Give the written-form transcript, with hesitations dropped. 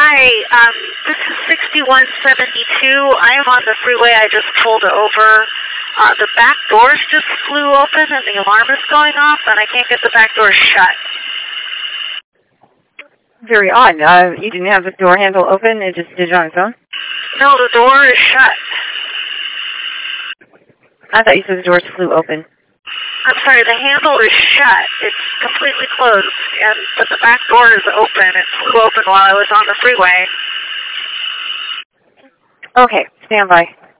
Hi, this is 6172. I am on the freeway. I just pulled over. The back doors just flew open and the alarm is going off, and I can't get the back door shut. Very odd. You didn't have the door handle open? It just did it on its own? No, the door is shut. I thought you said the doors flew open. I'm sorry, the handle is shut. It's completely closed, but the back door is open. It flew open while I was on the freeway. Okay, stand by.